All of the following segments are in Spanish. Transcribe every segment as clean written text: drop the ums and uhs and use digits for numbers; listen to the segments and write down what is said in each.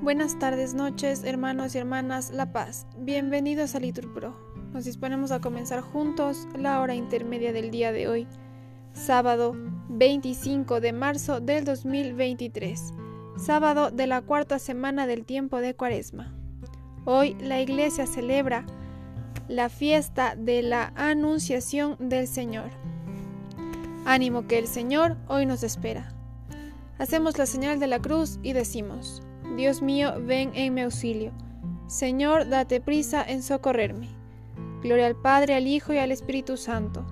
Buenas tardes, noches, hermanos y hermanas La Paz. Bienvenidos a LiturPro. Nos disponemos a comenzar juntos la hora intermedia del día de hoy, sábado 25 de marzo del 2023, sábado de la cuarta semana del tiempo de Cuaresma. Hoy la Iglesia celebra la fiesta de la Anunciación del Señor. Ánimo que el Señor hoy nos espera. Hacemos la señal de la cruz y decimos: Dios mío, ven en mi auxilio. Señor, date prisa en socorrerme. Gloria al Padre, al Hijo y al Espíritu Santo.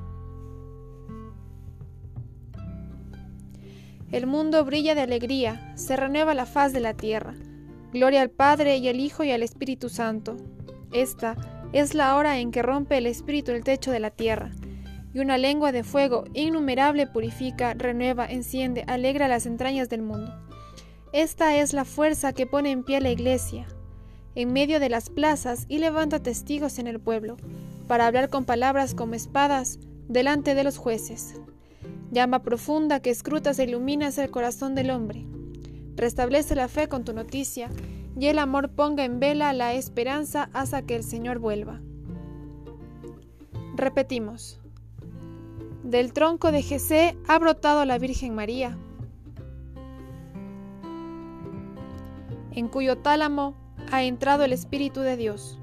El mundo brilla de alegría, se renueva la faz de la tierra. Gloria al Padre y al Hijo y al Espíritu Santo. Esta es la hora en que rompe el Espíritu el techo de la tierra, y una lengua de fuego innumerable purifica, renueva, enciende, alegra las entrañas del mundo. Esta es la fuerza que pone en pie la Iglesia, en medio de las plazas, y levanta testigos en el pueblo, para hablar con palabras como espadas delante de los jueces. Llama profunda que escrutas e iluminas el corazón del hombre. Restablece la fe con tu noticia, y el amor ponga en vela la esperanza hasta que el Señor vuelva. Repetimos: del tronco de Jesé ha brotado la Virgen María, en cuyo tálamo ha entrado el Espíritu de Dios.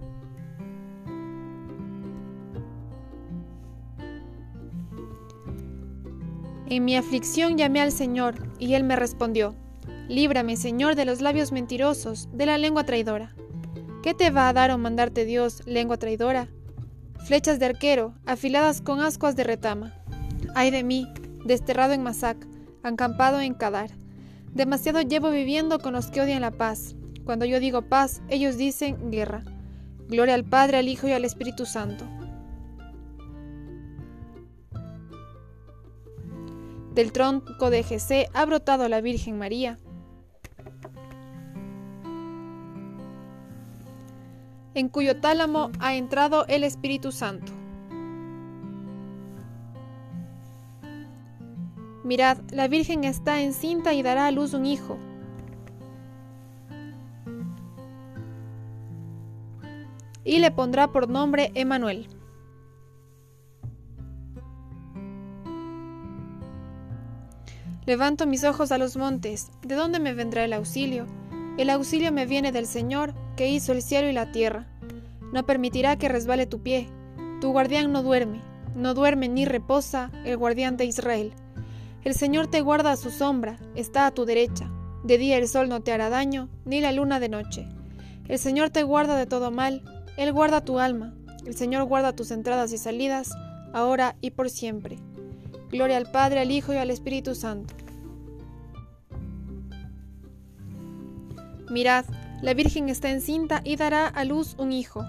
En mi aflicción llamé al Señor, y Él me respondió: líbrame, Señor, de los labios mentirosos, de la lengua traidora. ¿Qué te va a dar o mandarte Dios, lengua traidora? Flechas de arquero, afiladas con ascuas de retama. Ay de mí, desterrado en Masac, acampado en Kadar. Demasiado llevo viviendo con los que odian la paz. Cuando yo digo paz, ellos dicen guerra. Gloria al Padre, al Hijo y al Espíritu Santo. Del tronco de Jesé ha brotado la Virgen María, en cuyo tálamo ha entrado el Espíritu Santo. Mirad, la Virgen está encinta y dará a luz un hijo. Y le pondrá por nombre Emmanuel. Levanto mis ojos a los montes. ¿De dónde me vendrá el auxilio? El auxilio me viene del Señor, que hizo el cielo y la tierra. No permitirá que resbale tu pie. Tu guardián no duerme ni reposa el guardián de Israel. El Señor te guarda a su sombra, está a tu derecha. De día el sol no te hará daño, ni la luna de noche. El Señor te guarda de todo mal, Él guarda tu alma. El Señor guarda tus entradas y salidas, ahora y por siempre. Gloria al Padre, al Hijo y al Espíritu Santo. Mirad, la Virgen está encinta y dará a luz un hijo.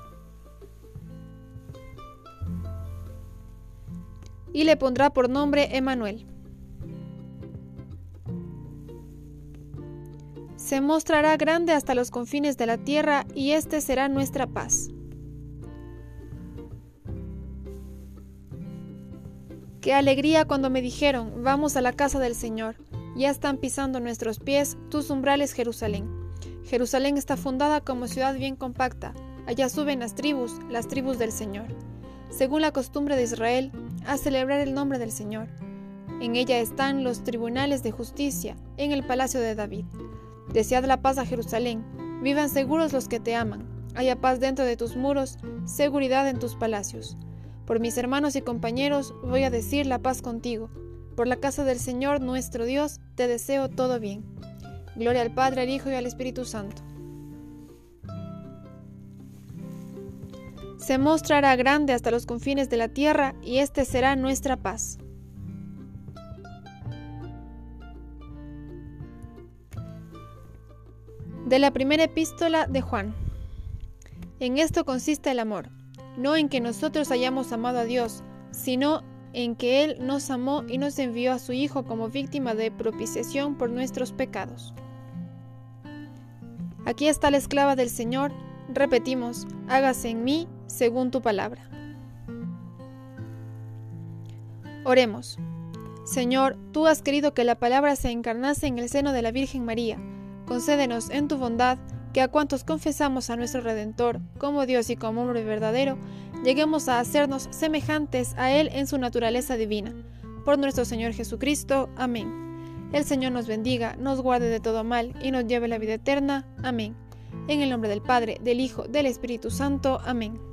Y le pondrá por nombre Emmanuel. Se mostrará grande hasta los confines de la tierra, y este será nuestra paz. Qué alegría cuando me dijeron: vamos a la casa del Señor. Ya están pisando nuestros pies tus umbrales, Jerusalén. Jerusalén está fundada como ciudad bien compacta. Allá suben las tribus del Señor, según la costumbre de Israel, a celebrar el nombre del Señor. En ella están los tribunales de justicia, en el palacio de David. Desead la paz a Jerusalén, vivan seguros los que te aman. Haya paz dentro de tus muros, seguridad en tus palacios. Por mis hermanos y compañeros voy a decir la paz contigo. Por la casa del Señor nuestro Dios te deseo todo bien. Gloria al Padre, al Hijo y al Espíritu Santo. Se mostrará grande hasta los confines de la tierra, y este será nuestra paz. De la primera epístola de Juan. En esto consiste el amor, no en que nosotros hayamos amado a Dios, sino en que Él nos amó y nos envió a su Hijo como víctima de propiciación por nuestros pecados. Aquí está la esclava del Señor. Repetimos: hágase en mí según tu palabra. Oremos. Señor, tú has querido que la palabra se encarnase en el seno de la Virgen María. Concédenos en tu bondad que a cuantos confesamos a nuestro Redentor como Dios y como hombre verdadero, lleguemos a hacernos semejantes a Él en su naturaleza divina. Por nuestro Señor Jesucristo. Amén. El Señor nos bendiga, nos guarde de todo mal y nos lleve a la vida eterna. Amén. En el nombre del Padre, del Hijo, del Espíritu Santo. Amén.